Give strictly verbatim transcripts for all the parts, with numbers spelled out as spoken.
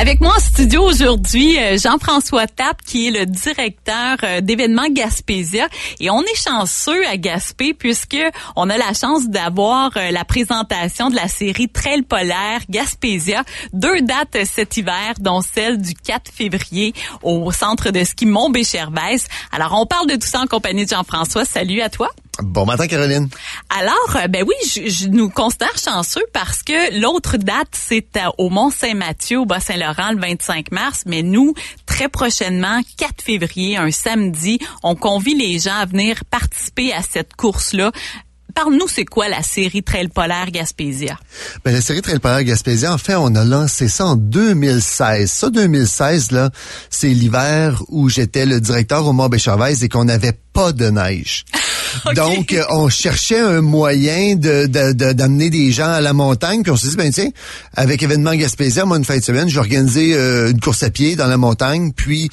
Avec moi en studio aujourd'hui, Jean-François Tappe, qui est le directeur d'événements Gaspésia. Et on est chanceux à Gaspé puisque on a la chance d'avoir la présentation de la série Trail polaire Gaspésia. Deux dates cet hiver, dont celle du quatre février au centre de ski Mont-Béchervaise. Alors, on parle de tout ça en compagnie de Jean-François. Salut à toi. Bon matin, Caroline. Alors, ben oui, je, je nous considère chanceux parce que l'autre date, c'est au Mont-Saint-Mathieu, au Bas-Saint-Laurent, le vingt-cinq mars. Mais nous, très prochainement, quatre février, un samedi, on convie les gens à venir participer à cette course-là. Parle-nous, c'est quoi la série Trail polaire Gaspésia? Ben, la série Trail polaire Gaspésia, en fait, on a lancé ça en deux mille seize. Ça, deux mille seize, là, c'est l'hiver où j'étais le directeur au Mont-Béchervaise et qu'on n'avait pas de neige. Okay. Donc, euh, on cherchait un moyen de, de, de d'amener des gens à la montagne. Puis on s'est dit, ben tiens, avec événement Gaspésia, moi, une fin de semaine, j'ai organisé euh, une course à pied dans la montagne. Puis,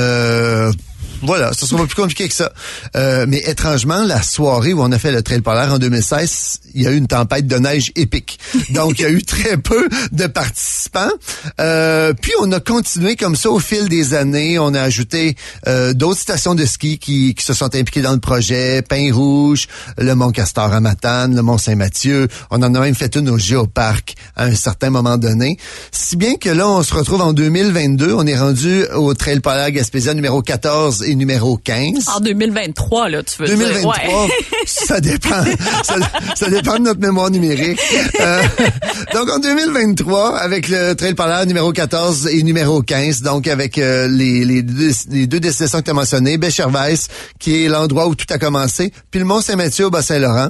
euh, voilà, ça sera pas plus compliqué que ça. Euh, mais étrangement, la soirée où on a fait le Trail polaire en deux mille seize, il y a eu une tempête de neige épique. Donc, il y a eu très peu de participants. Euh, puis, on a continué comme ça au fil des années. On a ajouté euh, d'autres stations de ski qui, qui se sont impliquées dans le projet. Pin-Rouge, le Mont-Castor à Matane, le Mont-Saint-Mathieu. On en a même fait une au Géoparc à un certain moment donné. Si bien que là, on se retrouve en deux mille vingt-deux. On est rendu au Trail polaire Gaspésia numéro quatorze et numéro quinze. En deux mille vingt-trois, là, tu veux deux mille vingt-trois, dire. Ouais. Ça dépend. ça, ça dépend de notre mémoire numérique. Euh, donc, en deux mille vingt-trois, avec le Trail polaire numéro quatorze et numéro quinze, donc avec euh, les, les, deux, les deux destinations que tu as mentionnées, Béchervaise, qui est l'endroit où tout a commencé, puis le Mont-Saint-Mathieu au Bas-Saint-Laurent.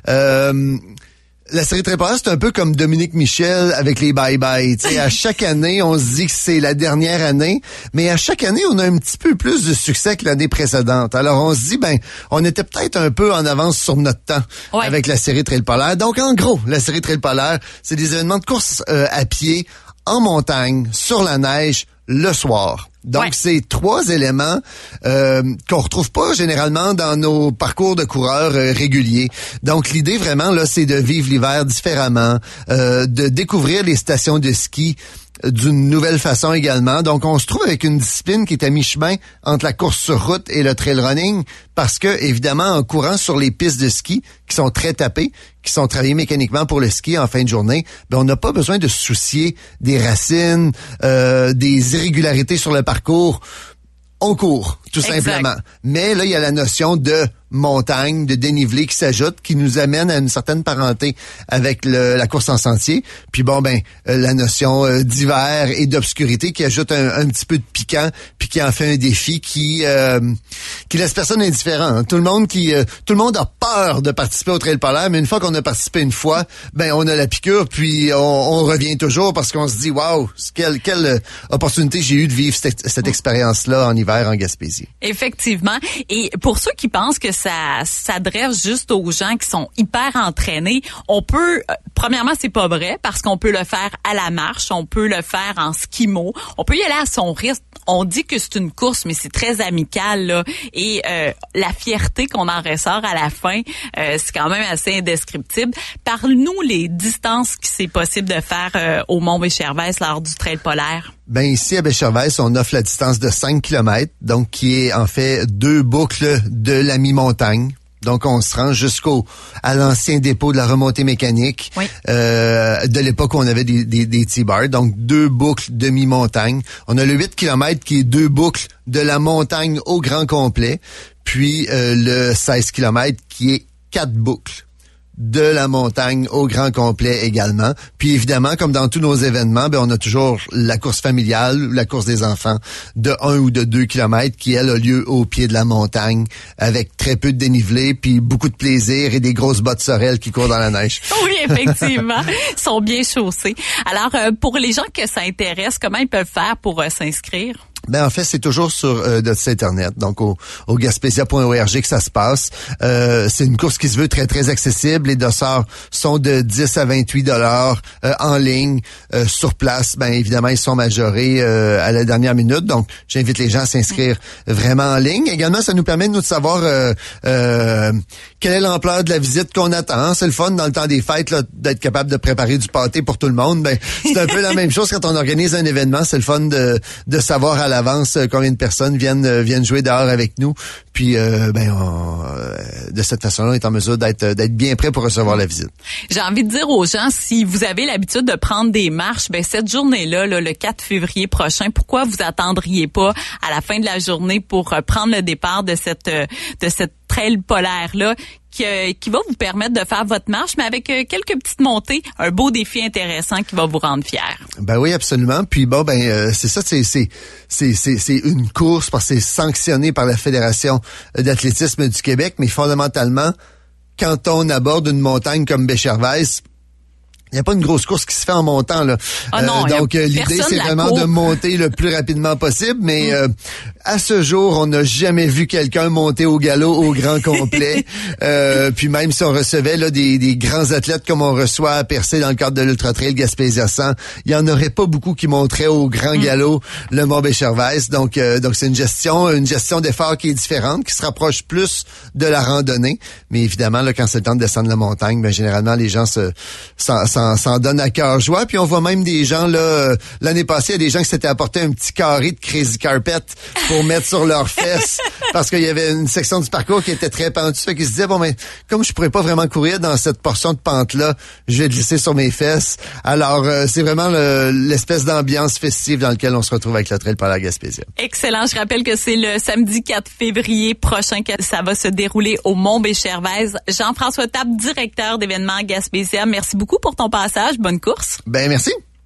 Euh, La série Trail polaire, c'est un peu comme Dominique Michel avec les bye-bye. T'sais, à chaque année, on se dit que c'est la dernière année, mais à chaque année, on a un petit peu plus de succès que l'année précédente. Alors, on se dit, ben, on était peut-être un peu en avance sur notre temps ouais. avec la série Trail polaire. Donc, en gros, la série Trail polaire, c'est des événements de course euh, à pied, en montagne, sur la neige, le soir. Donc, ouais. c'est trois éléments euh, qu'on retrouve pas généralement dans nos parcours de coureurs euh, réguliers. Donc, l'idée vraiment, là, c'est de vivre l'hiver différemment, euh, de découvrir les stations de ski d'une nouvelle façon également. Donc, on se trouve avec une discipline qui est à mi-chemin entre la course sur route et le trail running parce que, évidemment, en courant sur les pistes de ski qui sont très tapées, qui sont travaillées mécaniquement pour le ski en fin de journée, ben on n'a pas besoin de se soucier des racines, euh, des irrégularités sur le parcours. On court, tout exact. Simplement. Mais là, il y a la notion de montagne, de dénivelé qui s'ajoute, qui nous amène à une certaine parenté avec le, la course en sentier. Puis bon, ben, euh, la notion euh, d'hiver et d'obscurité qui ajoute un, un petit peu de piquant, puis qui en fait un défi qui euh, qui laisse personne indifférent. Hein. Tout le monde qui, euh, tout le monde a peur de participer au Trail polaire, mais une fois qu'on a participé une fois, ben on a la piqûre, puis on, on revient toujours parce qu'on se dit, waouh, quelle quelle opportunité j'ai eu de vivre cette, cette expérience-là en hiver en Gaspésie. Effectivement. Et pour ceux qui pensent que ça s'adresse juste aux gens qui sont hyper entraînés, on peut, euh, premièrement, c'est pas vrai parce qu'on peut le faire à la marche, on peut le faire en skimo, on peut y aller à son risque. On dit que c'est une course, mais c'est très amical, là. Et euh, la fierté qu'on en ressort à la fin, euh, c'est quand même assez indescriptible. Parle-nous les distances que c'est possible de faire euh, au Mont-Béchervaise lors du Trail polaire. Ben ici à Béchervaise, on offre la distance de cinq kilomètres, donc qui est en fait deux boucles de la mi-montagne. Donc, on se rend jusqu'au à l'ancien dépôt de la remontée mécanique oui. euh, de l'époque où on avait des, des, des T-bars. Donc, deux boucles de mi-montagne. On a le huit kilomètres qui est deux boucles de la montagne au grand complet. Puis, euh, le seize kilomètres qui est quatre boucles de la montagne au grand complet également. Puis évidemment, comme dans tous nos événements, ben on a toujours la course familiale, la course des enfants de un ou de deux kilomètres qui, elle, a lieu au pied de la montagne avec très peu de dénivelé, puis beaucoup de plaisir et des grosses bottes sorel qui courent dans la neige. Oui, effectivement. Ils sont bien chaussés. Alors, euh, pour les gens que ça intéresse, comment ils peuvent faire pour euh, s'inscrire? Ben en fait, c'est toujours sur euh, notre site internet, donc au, au gaspésia point org que ça se passe. Euh, c'est une course qui se veut très très accessible. Les dossards sont de dix à vingt-huit dollars euh, en ligne, euh, sur place. Ben évidemment, ils sont majorés euh, à la dernière minute, donc j'invite les gens à s'inscrire vraiment en ligne. Également, ça nous permet de nous de savoir euh, euh, quelle est l'ampleur de la visite qu'on attend. C'est le fun dans le temps des fêtes là, d'être capable de préparer du pâté pour tout le monde. Ben c'est un peu la même chose quand on organise un événement. C'est le fun de de savoir à la avance combien de personnes viennent euh, viennent jouer dehors avec nous, puis euh, ben on, euh, de cette façon-là on est en mesure d'être d'être bien prêt pour recevoir la visite. J'ai envie de dire aux gens, si vous avez l'habitude de prendre des marches, ben cette journée-là, là, le quatre février prochain, pourquoi vous attendriez pas à la fin de la journée pour euh, prendre le départ de cette euh, de cette trail polaire-là qui, euh, qui va vous permettre de faire votre marche, mais avec euh, quelques petites montées, un beau défi intéressant qui va vous rendre fier. Ben oui, absolument. Puis bon, ben euh, c'est ça, c'est c'est c'est c'est c'est une course parce que c'est sanctionné par la Fédération d'athlétisme du Québec, mais fondamentalement, quand on aborde une montagne comme Béchervaise, il n'y a pas une grosse course qui se fait en montant, là. Ah non, euh, donc, l'idée, c'est vraiment court. de monter le plus rapidement possible, mais mm. euh, à ce jour, on n'a jamais vu quelqu'un monter au galop au grand complet. euh, puis même si on recevait là des, des grands athlètes comme on reçoit à Percé dans le cadre de l'Ultra Trail Gaspésia cent, il y en aurait pas beaucoup qui monteraient au grand mm. galop le Mont Béchervaise. Donc, euh, donc c'est une gestion, une gestion d'effort qui est différente, qui se rapproche plus de la randonnée. Mais évidemment, là, quand c'est le temps de descendre la montagne, ben généralement les gens se, s'en, s'en, s'en donnent à cœur joie. Puis on voit même des gens là, euh, l'année passée, il y a des gens qui s'étaient apporté un petit carré de Crazy Carpet pour mettre sur leurs fesses parce qu'il y avait une section du parcours qui était très pentue. Fait qu'ils se disaient, bon, mais comme je pourrais pas vraiment courir dans cette portion de pente-là, je vais glisser sur mes fesses. Alors, euh, c'est vraiment le, l'espèce d'ambiance festive dans laquelle on se retrouve avec le Trail Polaire Gaspésia. Excellent. Je rappelle que c'est le samedi quatre février prochain que ça va se dérouler au Mont Béchervaise. Jean-François Table, directeur d'événements Gaspésia. Merci beaucoup pour ton passage. Bonne course. Ben, merci.